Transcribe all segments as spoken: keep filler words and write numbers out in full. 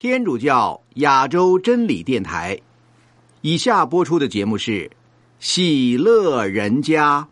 天主教亚洲真理电台，以下播出的节目是《喜乐人家》。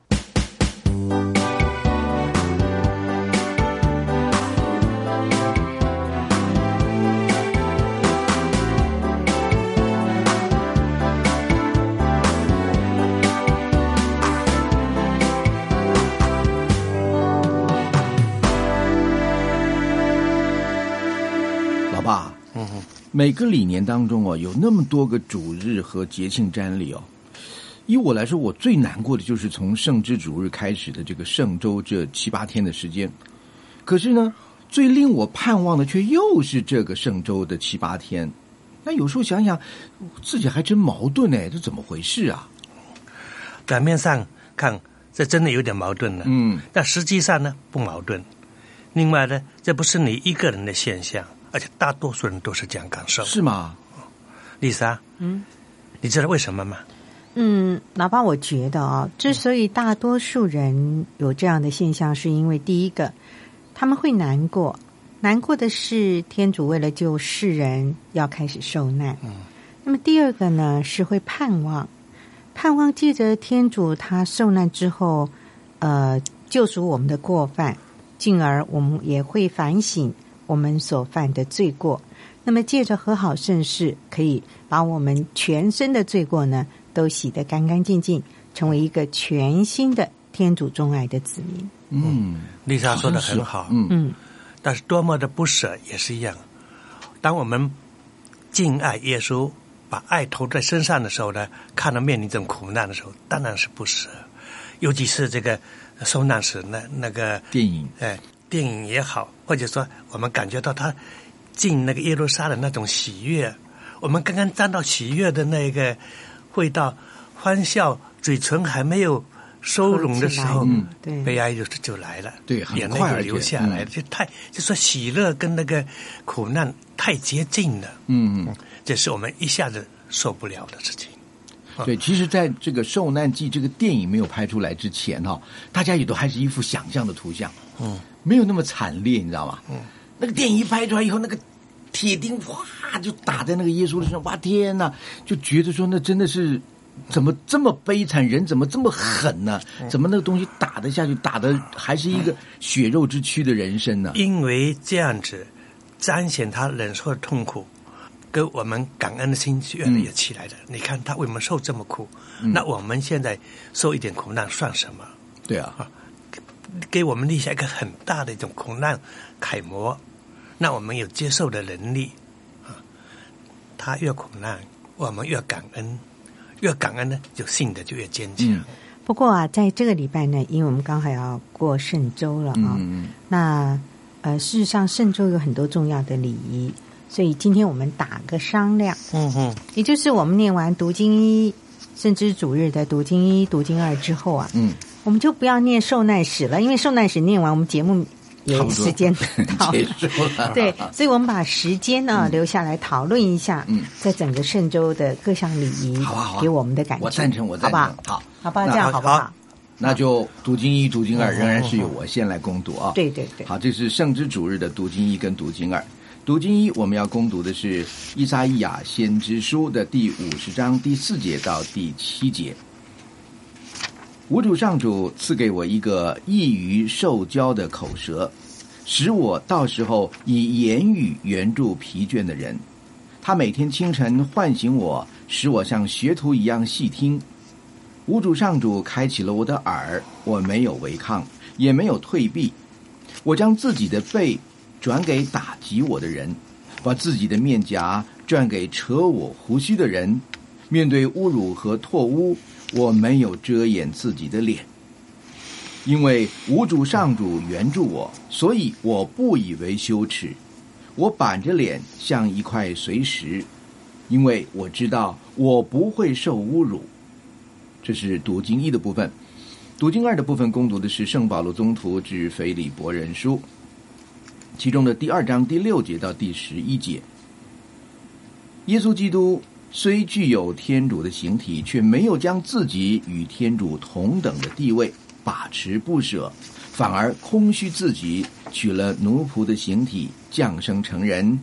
老爸，嗯哼，每个礼年当中哦，有那么多个主日和节庆瞻礼哦。以我来说，我最难过的就是从圣之主日开始的这个圣周这七八天的时间。可是呢，最令我盼望的却又是这个圣周的七八天。那有时候想想，自己还真矛盾哎，这怎么回事啊？ 表面上看，这真的有点矛盾了。嗯，但实际上呢，不矛盾。另外呢，这不是你一个人的现象。而且大多数人都是这样感受， 是吗？ 丽莎，嗯，你知道为什么吗？ 嗯，老爸，我觉得啊、哦，之所以大多数人有这样的现象，是因为第一个，他们会难过，难过的是天主为了救世人要开始受难。嗯，那么第二个呢，是会盼望，盼望借着天主他受难之后，呃，救赎我们的过犯，进而我们也会反省我们所犯的罪过，那么借着和好圣事，可以把我们全身的罪过呢都洗得干干净净，成为一个全新的天主钟爱的子民。 嗯，丽莎说得很好。嗯嗯，但是多么的不舍也是一样。当我们敬爱耶稣，把爱投在身上的时候呢，看到面临这种苦难的时候，当然是不舍。尤其是这个受难时那那个电影， 哎。电影也好，或者说我们感觉到他进那个耶路撒冷那种喜悦，我们刚刚沾到喜悦的那个味道，欢笑嘴唇还没有收拢的时候，嗯，对，悲哀就就来了， 对， 眼泪就流下来了，嗯、就太就说喜乐跟那个苦难太接近了，嗯嗯，这是我们一下子受不了的事情。 对，其实在这个受难记这个电影没有拍出来之前哈、哦，大家也都还是一幅想象的图像，嗯，没有那么惨烈，你知道吗？嗯，那个电影一拍出来以后，那个铁钉哗就打在那个耶稣的身上，哇天哪，就觉得说那真的是怎么这么悲惨，人怎么这么狠呢？怎么那个东西打得下去，打的还是一个血肉之躯的人生呢？ 因为这样子彰显他忍受的痛苦。跟我们感恩的心越来越起来了、嗯、你看他为我们受这么苦、嗯、那我们现在受一点苦难算什么？ 对啊， 啊给我们立下一个很大的一种苦难楷模，那我们有接受的能力啊。他越苦难我们越感恩，越感恩呢就信的就越坚强、嗯、 不过啊在这个礼拜呢，因为我们刚好要过圣周了啊、嗯，那呃事实上圣周有很多重要的礼仪，所以今天我们打个商量，嗯哼，也就是我们念完读经一圣之主日的读经一、读经二之后啊，嗯，我们就不要念受难史了，因为受难史念完，我们节目也时间到结束了， 对，所以我们把时间呢、嗯、留下来讨论一下，嗯，在整个圣周的各项礼仪，好啊好啊，给我们的感觉， 我赞成，我赞成， 好不好？ 好， 好吧，这样好不好？ 那就读经一、读经二仍然是由我先来攻读啊， 对对对， 好，这是圣之主日的读经一跟读经二。读经一，我们要攻读的是依撒意亚先知书的第五十章第四节到第七节。吾主上主赐给我一个易于受教的口舌，使我到时候以言语援助疲倦的人。他每天清晨唤醒我，使我像学徒一样细听。吾主上主开启了我的耳，我没有违抗，也没有退避。我将自己的背转给打击我的人，把自己的面颊转给扯我胡须的人。面对侮辱和唾污，我没有遮掩自己的脸，因为吾主上主援助我，所以我不以为羞耻。我板着脸像一块碎石，因为我知道我不会受侮辱。这是读经一的部分。读经二的部分攻读的是圣保罗宗徒致腓利伯人书，其中的第二章第六节到第十一节。耶稣基督虽具有天主的形体，却没有将自己与天主同等的地位把持不舍，反而空虚自己，取了奴仆的形体，降生成人，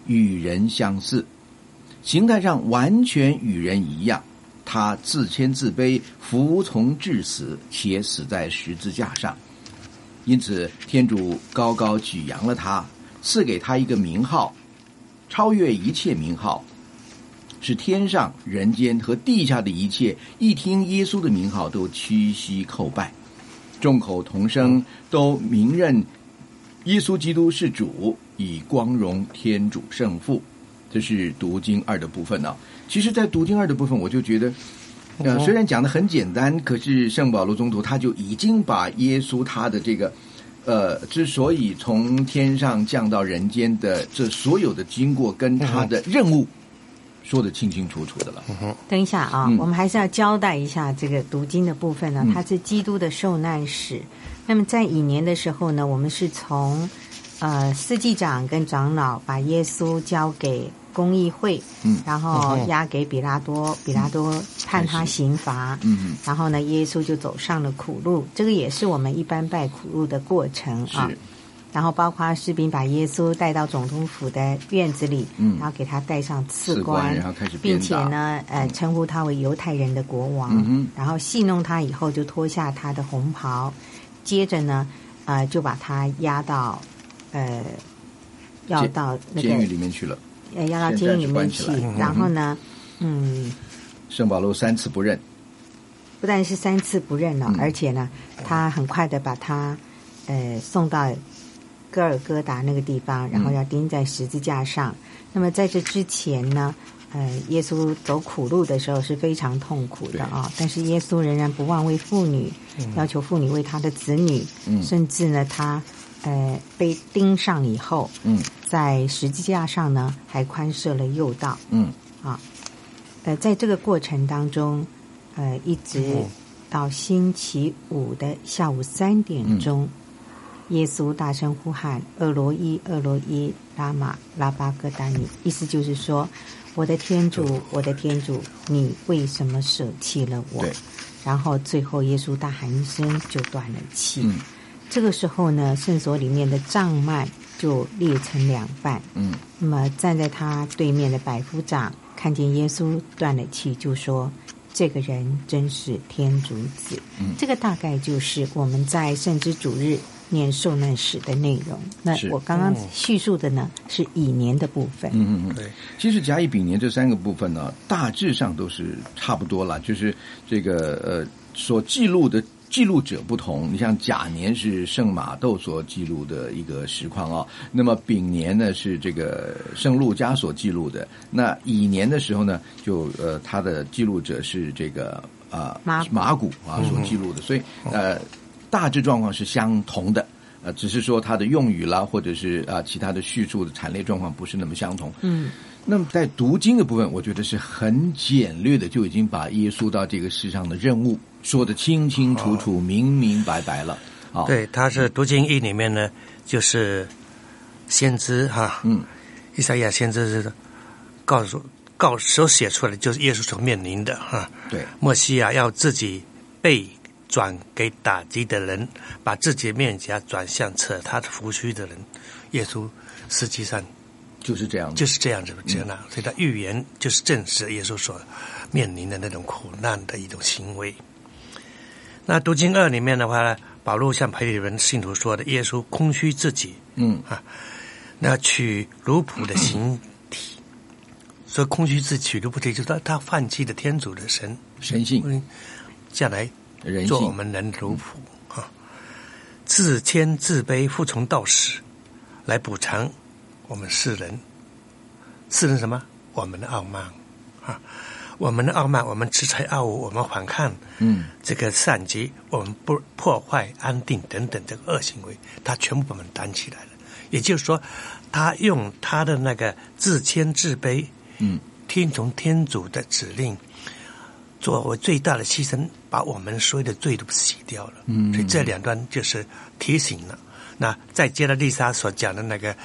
与人相似，形态上完全与人一样。他自谦自卑，服从至死，且死在十字架上。因此天主高高举扬了他，赐给他一个名号，超越一切名号，使天上人间和地下的一切一听耶稣的名号都屈膝叩拜，众口同声，都明认耶稣基督是主，以光荣天主圣父。这是读经二的部分呢、啊。其实在读经二的部分，我就觉得呃，虽然讲的很简单，可是圣保罗宗徒他就已经把耶稣他的这个呃，之所以从天上降到人间的这所有的经过跟他的任务说得清清楚楚的了。 等一下啊、嗯，我们还是要交代一下这个读经的部分呢， 嗯、 它是基督的受难史。那么在乙年的时候呢，我们是从呃司祭长跟长老把耶稣交给公议会，嗯，然后押给比拉多，嗯、比拉多判他刑罚，嗯，然后呢，耶稣就走上了苦路，这个也是我们一般拜苦路的过程啊。然后包括士兵把耶稣带到总督府的院子里，嗯，然后给他戴上刺冠， 然后开始并且呢，呃，称呼他为犹太人的国王，嗯、然后戏弄他以后就脱下他的红袍，接着呢，呃，就把他押到，呃，要到那个监狱里面去了。 呃，要到监狱里面去，然后呢，嗯， 圣保罗三次不认， 不但是三次不认了，嗯、而且呢，他很快的把他呃送到哥尔哥达那个地方，然后要钉在十字架上。嗯、那么在这之前呢，呃，耶稣走苦路的时候是非常痛苦的啊，但是耶稣仍然不忘为妇女，嗯、要求妇女为他的子女，嗯、甚至呢，他呃被钉上以后，嗯。在十字架上呢，还宽赦了右道。嗯，啊，呃，在这个过程当中，呃，一直到星期五的下午三点钟，嗯、耶稣大声呼喊：“厄罗伊，厄罗伊，拉玛拉巴戈达尼。”意思就是说，我的天主，我的天主，你为什么舍弃了我？然后最后耶稣大喊一声，就断了气。嗯、这个时候呢，圣所里面的帐幔就裂成两半。嗯，那么站在他对面的百夫长看见耶稣断了气，就说：“这个人真是天主子。”嗯，这个大概就是我们在圣之主日念受难史的内容。那我刚刚叙述的呢、嗯、是乙年的部分。 嗯嗯嗯，对。其实甲乙丙年这三个部分呢，大致上都是差不多了，就是这个呃所记录的。记录者不同，你像甲年是圣马窦所记录的一个实况啊、哦，那么丙年呢是这个圣路加所记录的，那乙年的时候呢，就呃他的记录者是这个啊、呃、马古啊所记录的，所以呃大致状况是相同的，呃只是说它的用语啦，或者是啊、呃、其他的叙述的产列状况不是那么相同。嗯。那么在读经的部分，我觉得是很简略的，就已经把耶稣到这个世上的任务说得清清楚楚、哦、明明白白了。啊、哦， 对，他是读经一里面呢，就是先知哈，嗯，以赛亚先知是告诉告所写出来的，就是耶稣所面临的哈。 对， 默西亚要自己被转给打击的人，把自己的面颊转向扯他的胡须的人，耶稣实际上。 就是这样， 就是这样子，这样、嗯、所以他预言就是证实耶稣所面临的那种苦难的一种行为。那读经二里面的话呢，保罗向腓利门信徒说的，耶稣空虚自己，嗯啊，那取奴仆的形体，所以空虚自己取奴仆体，就是他他放弃的天主的神神性， 下来做我们人的奴仆、嗯、啊，自谦自卑，服从到死，来补偿。我们世人，世人什么？我们的傲慢啊，我们的傲慢，我们恃才傲物，我们反抗，嗯，这个善结，我们不破坏安定等等这个恶行为，他全部把我们担起来了。也就是说，他用他的那个自谦自卑，嗯，听从天主的指令，作为最大的牺牲，把我们所有的罪都洗掉了。嗯，所以这两段就是提醒了。那再接着丽莎所讲的那个。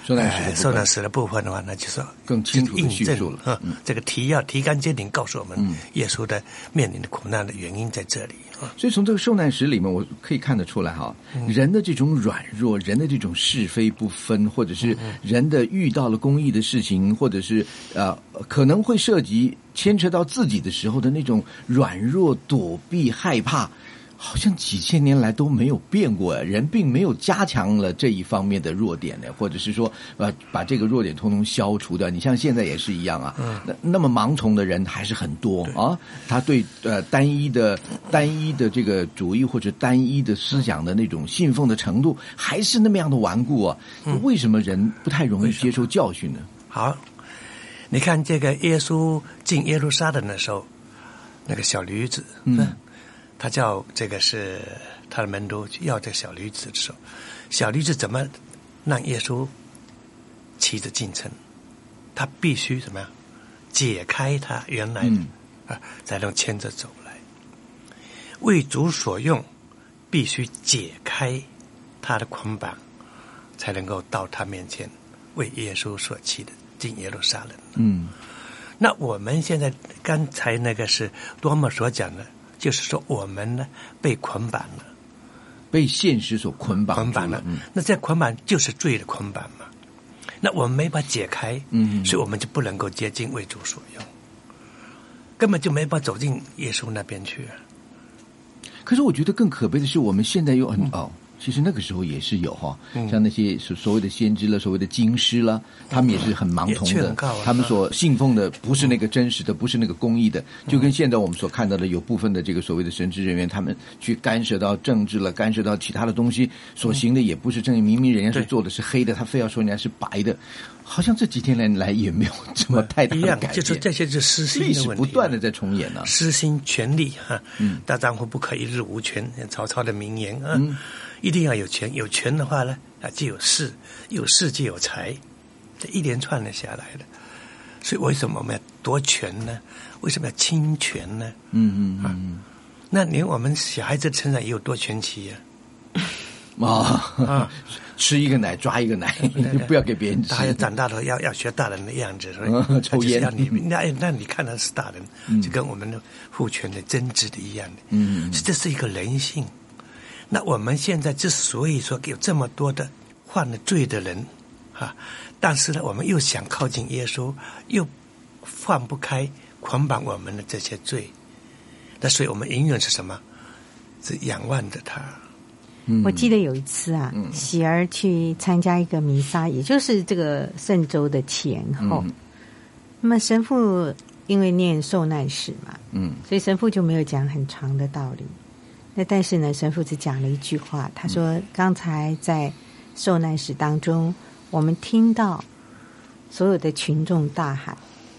受难史的受难史的部分的话，那就是更清楚的叙述了。 嗯，这个提要提纲挈领告诉我们，耶稣的面临的苦难的原因在这里。 所以从这个受难史里面，我可以看得出来哈，人的这种软弱，人的这种是非不分，或者是人的遇到了公义的事情，或者是呃可能会涉及牵扯到自己的时候的那种软弱、躲避、害怕。好像几千年来都没有变过，人并没有加强了这一方面的弱点呢，或者是说呃把这个弱点通通消除掉。你像现在也是一样啊，那那么盲从的人还是很多啊，他对呃单一的单一的这个主义或者单一的思想的那种信奉的程度还是那么样的顽固啊。为什么人不太容易接受教训呢？ 好，你看这个耶稣进耶路撒冷的时候，那个小驴子，嗯。他叫这个是他的门徒要这个小驴子的时候，小驴子怎么让耶稣骑着进城？他必须怎么样解开他原来的、嗯、啊，才能牵着走来。为主所用，必须解开他的捆绑，才能够到他面前为耶稣所骑的进耶路撒冷。 嗯， 那我们现在刚才那个是多么所讲的。就是说，我们呢被捆绑了， 被现实所捆绑捆绑了。 嗯、 那这捆绑就是罪的捆绑嘛。那我们没法解开， 嗯， 所以我们就不能够接近为主所用，根本就没法走进耶稣那边去。 可是我觉得更可悲的是，我们现在有很哦。其实那个时候也是有哈，像那些所所谓的先知了，所谓的经师了，他们也是很盲从的，他们所信奉的不是那个真实的，不是那个公义的，就跟现在我们所看到的有部分的这个所谓的神职人员，他们去干涉到政治了，干涉到其他的东西，所行的也不是正义，明明人家是做的是黑的，他非要说人家是白的，好像这几天来也没有什么太大的改变， 就是这些是私心的问题， 历史不断的在重演呢、啊， 私心权力哈， 嗯， 大丈夫不可一日无权，曹操的名言啊。 嗯， 一定要有权，有权的话呢，啊，就有势，有势就有财，这一连串的下来的。所以为什么我们要夺权呢？为什么要侵权呢？ 嗯嗯嗯、啊， 那连我们小孩子的成长也有夺权期呀、 啊。啊啊，吃一个奶抓一个奶，就不要给别人吃。 他要长大了要要学大人的样子，所以、 嗯、抽烟。 要你那那你看他是大人、嗯，就跟我们的父权的争执的一样的。 嗯， 这是一个人性。那我们现在之所以说有这么多的犯了罪的人，啊，但是呢，我们又想靠近耶稣，又放不开捆绑我们的这些罪，那所以我们永远是什么？是仰望着他。 嗯、我记得有一次啊，嗯、喜儿去参加一个弥撒，也就是这个圣周的前后。嗯、那么神父因为念受难史嘛， 嗯， 所以神父就没有讲很长的道理。那但是呢，神父只讲了一句话，他说：“嗯、刚才在受难史当中，我们听到所有的群众大喊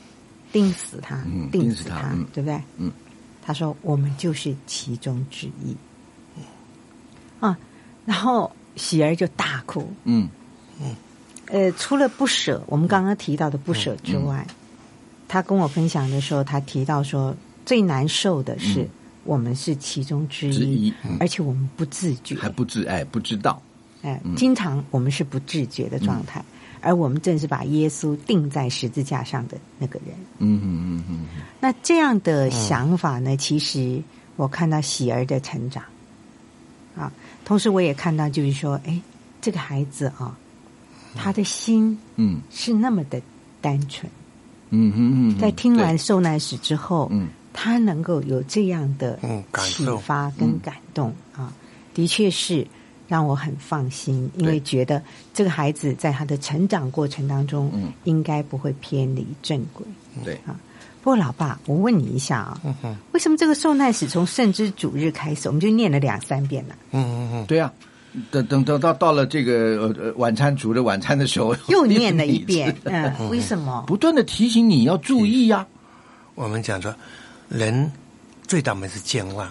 ‘钉死他， 嗯、 钉死他’， 他嗯、 对不对？ 嗯， 他说我们就是其中之一。啊，然后喜儿就大哭。 嗯嗯，呃，除了不舍，我们刚刚提到的不舍之外，嗯、他跟我分享的时候，他提到说最难受的是。嗯我们是其中之一， 之一嗯、 而且我们不自觉， 还不自哎不知道， 哎、嗯，经常我们是不自觉的状态，嗯、而我们正是把耶稣钉在十字架上的那个人。 嗯嗯嗯嗯。 那这样的想法呢，嗯、其实我看到喜儿的成长，啊，同时我也看到就是说，哎，这个孩子啊，他的心嗯是那么的单纯， 嗯嗯嗯， 在听完受难史之后， 嗯。 他能够有这样的启发跟感动、嗯、啊，的确是让我很放心，因为觉得这个孩子在他的成长过程当中，嗯，应该不会偏离正轨。 对啊，不过老爸，我问你一下啊， 嗯、 为什么这个受难史从圣之主日开始，我们就念了两三遍了？ 嗯嗯嗯， 对啊。等等等到到了这个呃晚餐煮的晚餐的时候， 又念了一遍。嗯，为什么？ 不断的提醒你要注意呀、啊。 我们讲说。人最倒霉是健忘，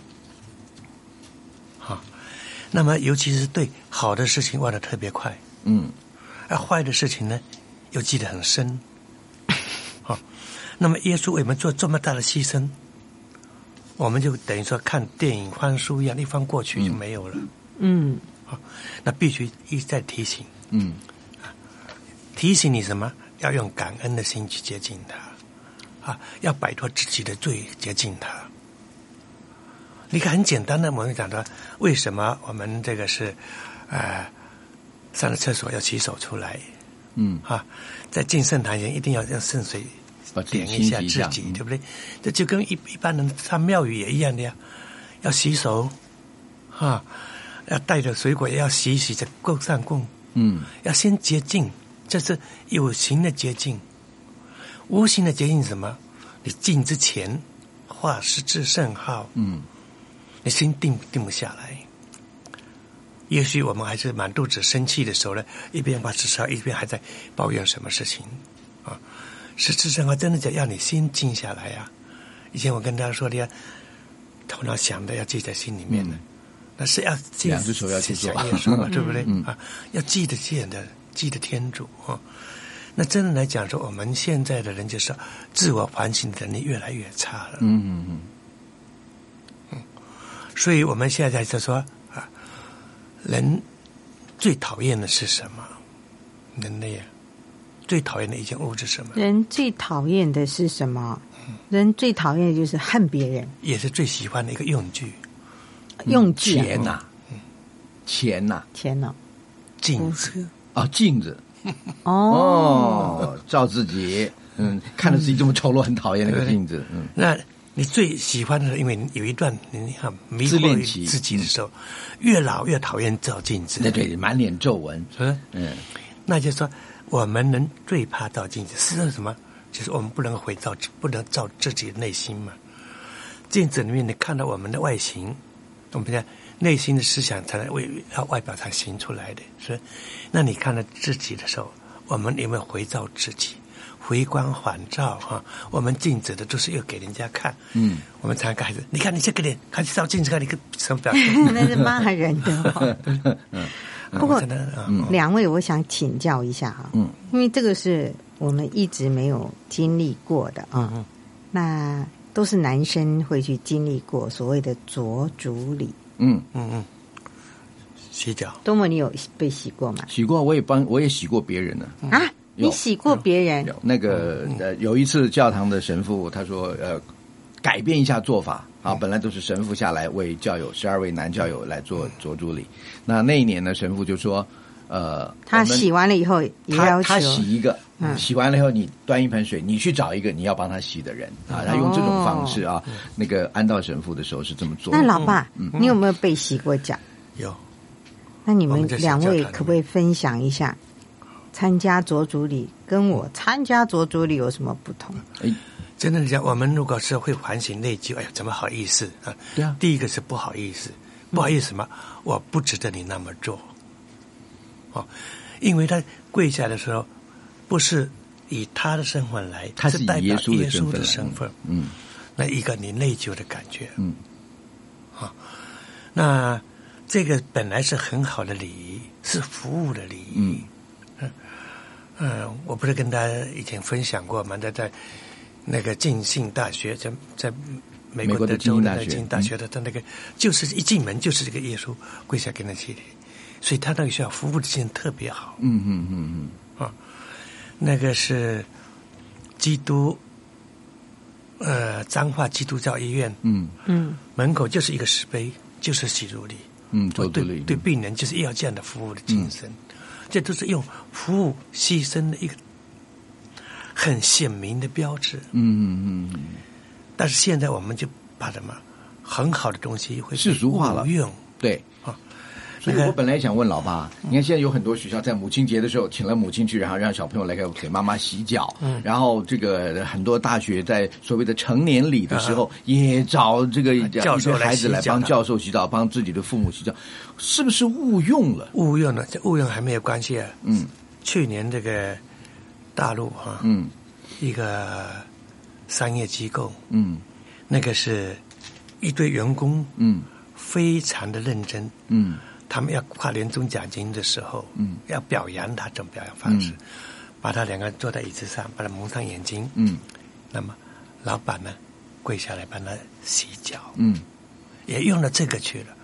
好，那么尤其是对好的事情忘得特别快， 嗯， 而坏的事情呢，又记得很深，好，那么耶稣为我们做这么大的牺牲，我们就等于说看电影翻书一样，一翻过去就没有了， 嗯， 好，那必须一再提醒， 嗯， 提醒你什么？要用感恩的心去接近他，啊，要摆脱自己的罪，接近他。你看，很简单的，我们讲的，为什么我们这个是，呃，上了厕所要洗手出来， 嗯， 啊，在进圣坛前一定要让圣水点一下自己，对不对？这就跟一一般人上庙宇也一样的呀，要洗手，啊，要带着水果也要洗一洗再供上供， 嗯， 要先洁净，这是有形的洁净，无形的洁净是什么？你进之前画十字圣号， 嗯。 你心定定不下来，也许我们还是满肚子生气的时候呢，一边画十字号，一边还在抱怨什么事情啊？十字圣号真的叫要你心静下来呀、啊。以前我跟大家说的呀，头脑想的要记在心里面的，嗯、那是要记两只手要去做耶稣嘛，对不对、 嗯、 啊？要记得见的，记得天主啊。那真的来讲说，我们现在的人就是自我反省的能力越来越差了。 嗯嗯嗯。 所以我们现在就说啊，人最讨厌的是什么？人类啊，最讨厌的一件物质是什么？ 人最讨厌的是什么？嗯、人最讨厌的就是恨别人， 也是最喜欢的一个用具。 用具、 啊、钱呐、啊，嗯，钱呐、啊， 钱呢？ 镜子啊，镜子。 哦哦，照自己，嗯，看着自己这么丑陋，很讨厌那个镜子。嗯， 那。你最喜欢的，因为有一段你看迷惑自己的时候，越老越讨厌照镜子。 对对，满脸皱纹， 是吧？嗯，那就是说，我们人最怕照镜子，是什么？就是我们不能回照，不能照自己的内心嘛。镜子里面你看到我们的外形，我们讲内心的思想才能为要外表才行出来的，是吧？那你看到自己的时候，我们有没有回照自己？回光返照哈，我们镜子的都是要给人家看，嗯，我们常开始，你看你这个脸，看照镜子看你个什么表情？ 那是骂人的哈。嗯，不过两位，我想请教一下哈，嗯，因为这个是我们一直没有经历过的啊，嗯、那都是男生会去经历过所谓的濯足礼， 嗯嗯嗯，洗脚。 多么，你有被洗过吗？ 洗过，我也帮，我也洗过别人呢。 啊。你洗过别人？ 有那个呃，有一次教堂的神父他说呃，改变一下做法啊，本来都是神父下来为教友十二位男教友来做濯足礼，那那一年呢，神父就说呃， 他洗完了以后也要求他他洗一个，嗯、洗完了以后你端一盆水，你去找一个你要帮他洗的人啊，他用这种方式啊，哦、那个安道神父的时候是这么做的。 那老爸，嗯、你有没有被洗过脚？ 有。 那你们两位可不可以分享一下？参加濯足礼跟我参加濯足礼有什么不同？ 哎，真的讲，我们如果是会反省内疚，哎呀，怎么好意思啊？ 对啊， 第一个是不好意思，不好意思什么？嗯、我不值得你那么做。哦，因为他跪下的时候，不是以他的身份来， 他是代表耶稣的身份。 嗯， 那一个你内疚的感觉。 嗯， 啊，那这个本来是很好的礼仪，是服务的礼仪。 嗯。 嗯，我不是跟大家以前分享过吗？在在那个浸信大学，在在美国的州的浸信大学的，他那个就是一进门就是这个耶稣跪下跟他祈礼，所以他那个学校服务的精神特别好。 嗯嗯嗯嗯啊，那个是基督呃彰化基督教医院， 嗯嗯， 门口就是一个石碑，就是洗足礼， 嗯，对对对，病人就是要这样的服务的精神。嗯，这都是用服务牺牲的一个很显明的标志。 嗯嗯嗯。 但是现在我们就把什么很好的东西会世俗化了， 用对啊。 所以我本来想问老爸，你看现在有很多学校在母亲节的时候请了母亲去，然后让小朋友来给给妈妈洗脚，嗯，然后这个很多大学在所谓的成年礼的时候，也找这个教授孩子来帮教授洗澡，帮自己的父母洗澡，是不是误用了？ 误用了，这误用还没有关系啊。 嗯， 去年这个大陆哈， 嗯， 一个商业机构， 嗯， 那个是一堆员工， 嗯， 非常的认真， 嗯。 他们要跨年终奖金的时候， 嗯， 要表扬他，这种表扬方式， 嗯、 把他两个人坐在椅子上，把他蒙上眼睛， 嗯， 那么老板呢，跪下来帮他洗脚， 嗯， 也用了这个去了，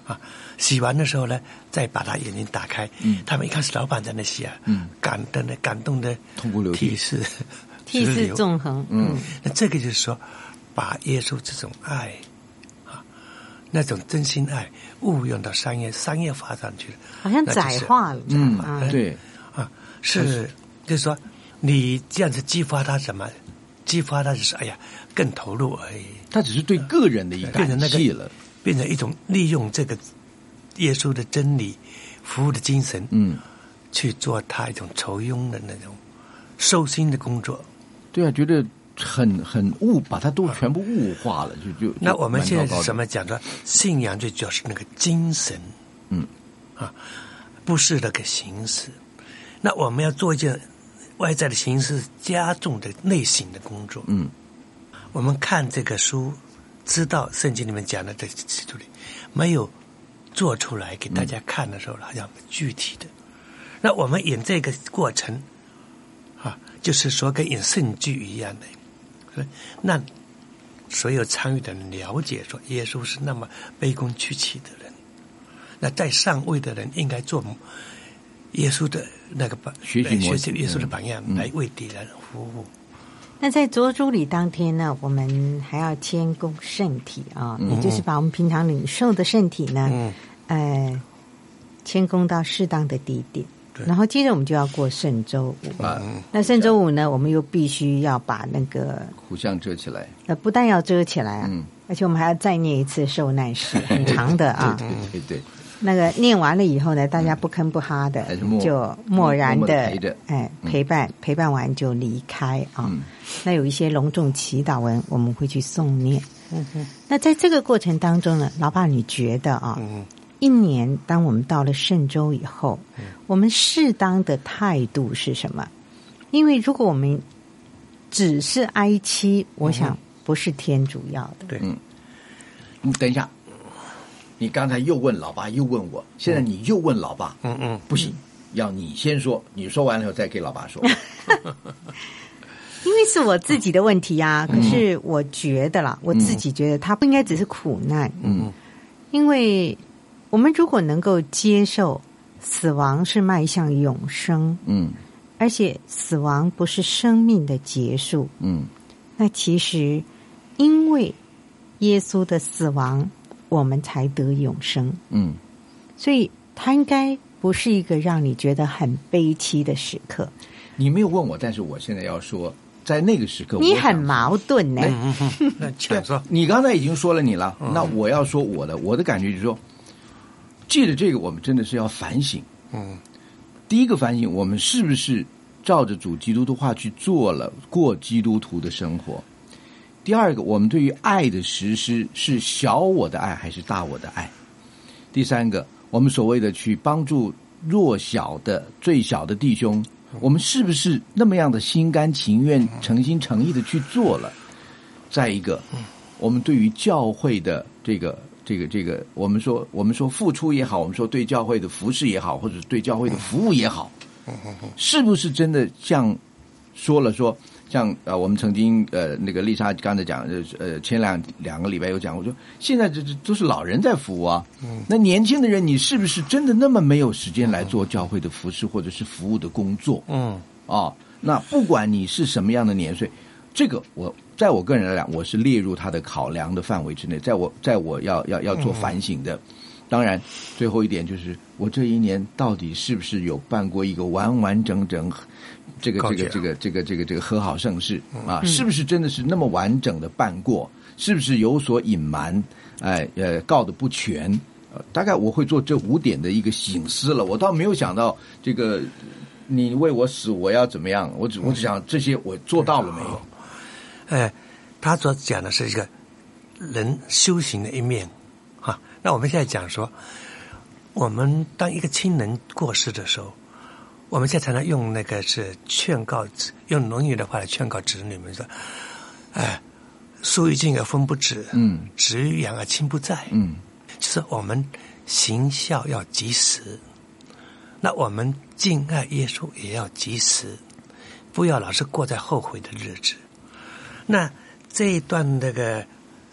啊，洗完的时候呢，再把他眼睛打开， 嗯， 他们一看是老板在那洗啊， 嗯， 感动的感动的痛哭流涕， 涕泗涕泗纵横， 嗯， 那这个就是说，把耶稣这种爱啊，那种真心爱误用到商业商业发展去了， 好像窄化了， 嗯， 啊， 对， 啊，是就是说，你这样子激发他什么？激发他就是哎呀，更投入而已。 他只是对个人的一个感激了， 变成一种利用这个耶稣的真理、服务的精神， 嗯， 去做他一种酬庸的那种收心的工作。 对啊，觉得很很物，把它都全部物化了，就就。 那我们现在是什么讲说？信仰最主要是那个精神， 嗯， 啊，不是那个形式。那我们要做一件外在的形式加重的内心的工作。 嗯， 我们看这个书，知道圣经里面讲的这基督里没有做出来给大家看的时候，好像具体的。那我们演这个过程，啊，就是说跟演圣剧一样的。那所有参与的人了解说，耶稣是那么卑躬屈膝的人。那在上位的人应该做耶稣的那个榜， 学习模学习耶稣的榜样， 嗯、 来为敌人服务。 那在卓主礼当天呢，我们还要谦恭圣体啊， 嗯、 也就是把我们平常领受的圣体呢，嗯、呃，谦恭到适当的地点。然后接着我们就要过圣周五啊，那圣周五呢，我们又必须要把那个虎像遮起来。 呃，不但要遮起来啊， 嗯、 而且我们还要再念一次受难诗，很长的啊。 对对对对。 那个念完了以后呢，大家不吭不哈的， 默就默然的默默哎陪伴、嗯、陪伴完就离开啊。 嗯、 那有一些隆重祈祷文，我们会去诵念。 嗯哼。 那在这个过程当中呢，老爸你觉得啊？ 嗯。 一年，当我们到了圣周以后，嗯、我们适当的态度是什么？因为如果我们只是哀戚，嗯、我想不是天主要的。 对， 嗯，你等一下，你刚才又问老爸，又问我，现在你又问老爸， 嗯嗯， 不行，要你先说，你说完了以后再给老爸说。 因为是我自己的问题啊，可是我觉得啦，嗯、我自己觉得他不应该只是苦难， 嗯， 因为。我们如果能够接受死亡是迈向永生， 嗯， 而且死亡不是生命的结束， 嗯， 那其实因为耶稣的死亡，我们才得永生， 嗯， 所以它应该不是一个让你觉得很悲戚的时刻。 你没有问我，但是我现在要说，在那个时刻， 你很矛盾呢。 那请说， 你刚才已经说了你了，嗯、那我要说我的，我的感觉就是说。借着这个，我们真的是要反省。 嗯， 第一个反省，我们是不是照着主基督的话去做了，过基督徒的生活？第二个，我们对于爱的实施是小我的爱还是大我的爱？第三个，我们所谓的去帮助弱小的、最小的弟兄，我们是不是那么样的心甘情愿、诚心诚意的去做了？再一个，我们对于教会的这个。这个这个，我们说我们说付出也好，我们说对教会的服侍也好，或者对教会的服务也好，是不是真的像说了说，像呃，我们曾经呃那个丽莎刚才讲，呃前两两个礼拜有讲过，说现在这这都是老人在服务啊，那年轻的人，你是不是真的那么没有时间来做教会的服侍或者是服务的工作？ 嗯， 啊，那不管你是什么样的年岁，这个我。在我个人来讲，我是列入他的考量的范围之内，在我在我要要要做反省的。当然，最后一点就是，我这一年到底是不是有办过一个完完整整这个这个这个这个这个这个和好盛世啊？是不是真的是那么完整的办过？是不是有所隐瞒？哎呃，告的不全？呃，大概我会做这五点的一个省思了。我倒没有想到这个你为我死，我要怎么样？我只我只想这些我做到了没有？ 哎，他所讲的是一个人修行的一面，啊，那我们现在讲说，我们当一个亲人过世的时候，我们现在常常用那个是劝告，用《论语》的话来劝告子女们说，哎，树欲静而风不止， 嗯， 子欲养而亲不在， 嗯， 就是我们行孝要及时，那我们敬爱耶稣也要及时，不要老是过在后悔的日子。那这一段那个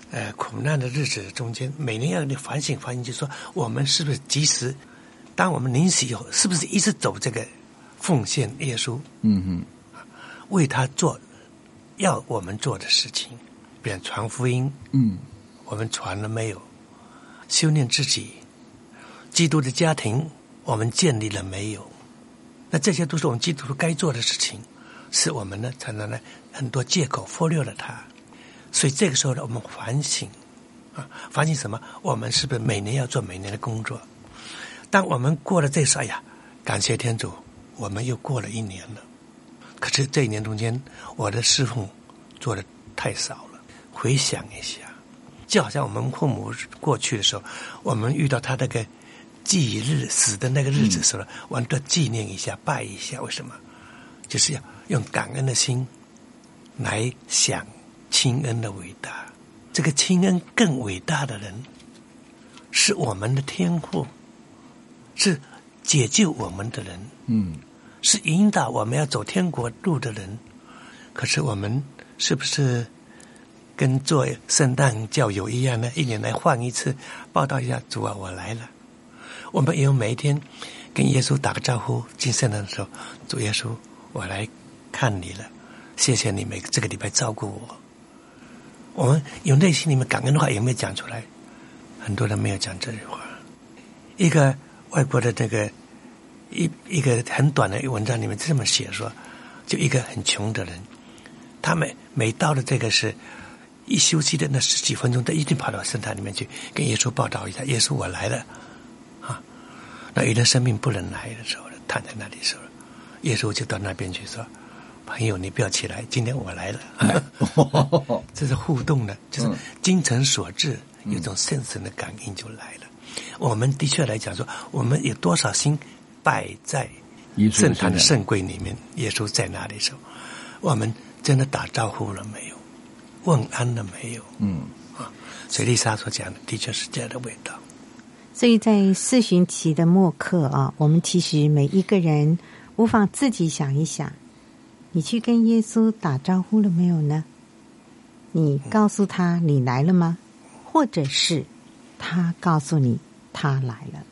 呃苦难的日子中间，每年要你反省反省，就说我们是不是及时，当我们临死以后，是不是一直走这个奉献耶稣， 嗯哼， 为他做要我们做的事情，比如传福音， 嗯， 我们传了没有？修炼自己，基督的家庭我们建立了没有？那这些都是我们基督徒该做的事情，是我们呢常常呢很多借口忽略了它。所以这个时候呢，我们反省啊，反省什么？我们是不是每年要做每年的工作？当我们过了这时，哎呀，感谢天主，我们又过了一年了。可是这一年中间，我的侍奉做的太少了。回想一下，就好像我们父母过去的时候，我们遇到他那个忌日死的那个日子的时候，嗯、我们都纪念一下，拜一下。为什么？就是要用感恩的心来想亲恩的伟大。这个亲恩更伟大的人，是我们的天父，是解救我们的人， 嗯， 是引导我们要走天国路的人。可是我们是不是跟做圣诞教友一样呢？一年来换一次，报道一下主啊，我来了。我们也有每一天跟耶稣打个招呼，进圣诞的时候，主耶稣，我来看你了，谢谢你每这个礼拜照顾我。我们有内心里面感恩的话有没有讲出来？很多人没有讲这句话。一个外国的这个一一个很短的文章里面这么写说，就一个很穷的人，他每每到了这个是一休息的那十几分钟，他一定跑到圣坛里面去跟耶稣报道一下，耶稣我来了啊。那有的生命不能来的时候，躺在那里的时候，耶稣就到那边去说，朋友你不要起来，今天我来了。这是互动的，就是精诚所至，有种深深的感应就来了。我们的确来讲说，我们有多少心摆在圣坛的圣柜里面，耶稣在哪里的时候，我们真的打招呼了没有？问安了没有？嗯啊，所以丽莎所讲的的确是这样的味道。 所以在四旬期的末课啊，我们其实每一个人无妨自己想一想，你去跟耶稣打招呼了没有呢？你告诉他你来了吗？或者是他告诉你他来了？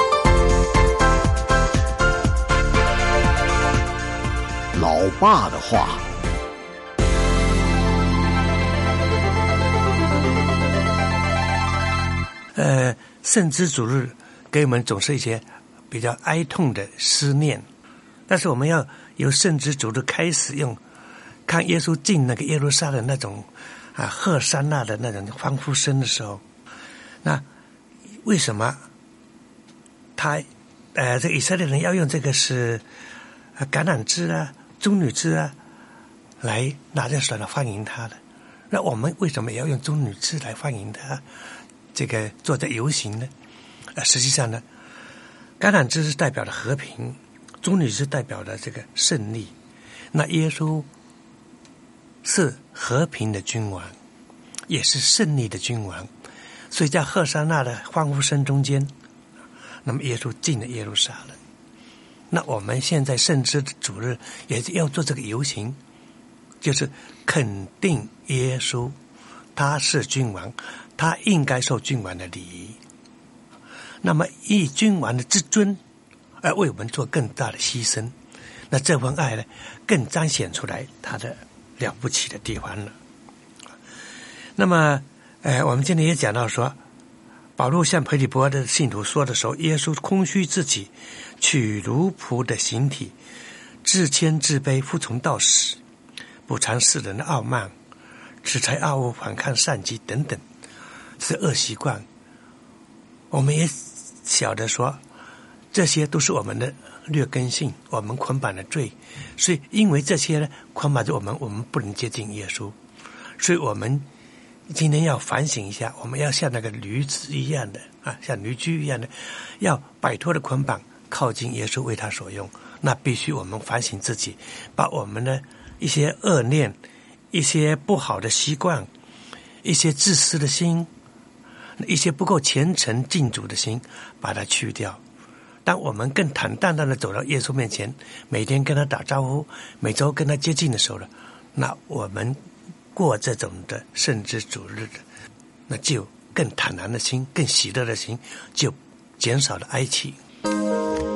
老爸的话。 呃，圣之主日给我们总是一些比较哀痛的思念，但是我们要由圣之主日开始，用看耶稣进那个耶路撒冷那种啊赫珊娜的那种欢呼声的时候，那为什么他呃这以色列人要用这个是橄榄枝啊、棕榈枝啊来拿在手来欢迎他的？那我们为什么也要用棕榈枝来欢迎他？这个做在游行呢？呃，实际上呢，橄榄枝是代表的和平，棕榈枝代表的这个胜利。那耶稣是和平的君王，也是胜利的君王，所以在赫珊娜的欢呼声中间，那么耶稣进了耶路撒冷。那我们现在圣之主日也要做这个游行，就是肯定耶稣他是君王，他应该受君王的礼仪。那么以君王的至尊而为我们做更大的牺牲，那这份爱呢，更彰显出来他的了不起的地方了。那么呃，我们今天也讲到说，保罗向腓立波的信徒说的时候，耶稣空虚自己，取奴仆的形体，自谦自卑，服从到死，不尝世人的傲慢，恃才傲物，反抗善机等等，是恶习惯。我们也晓得说，这些都是我们的劣根性，我们捆绑的罪。所以因为这些呢捆绑着我们，我们不能接近耶稣。所以我们今天要反省一下，我们要像那个驴子一样的啊，像驴驹一样的，要摆脱的捆绑，靠近耶稣，为他所用。那必须我们反省自己，把我们的一些恶念、一些不好的习惯、一些自私的心、一些不够虔诚敬主的心，把它去掉。当我们更坦荡荡的走到耶稣面前，每天跟他打招呼，每周跟他接近的时候了，那我们过这种的圣之主日的那就更坦然的心，更喜乐的心，就减少了哀戚。